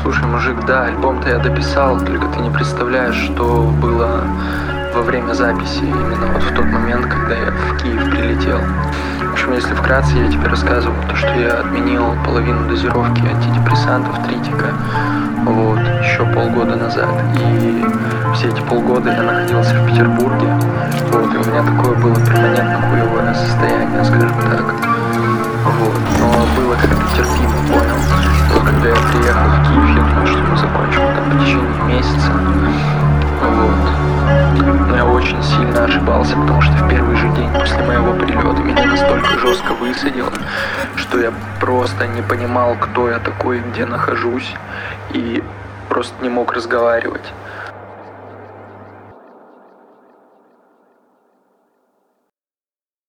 Слушай, мужик, да, альбом-то я дописал, только ты не представляешь, что было во время записи, именно вот в тот момент, когда я в Киев прилетел. В общем, если вкратце, я тебе рассказывал, то, что я отменил половину дозировки антидепрессантов Тритика, вот, еще полгода назад. И все эти полгода я находился в Петербурге, вот, и у меня такое было перманентно хуевое состояние, скажем так. Вот, но было как-то терпимо, понял. Вот когда я приехал в Киев, я думал, что мы закончим там в течение месяца. Вот. Но я очень сильно ошибался, потому что в первый же день после моего прилета меня настолько жестко высадило, что я просто не понимал, кто я такой, где нахожусь, и просто не мог разговаривать.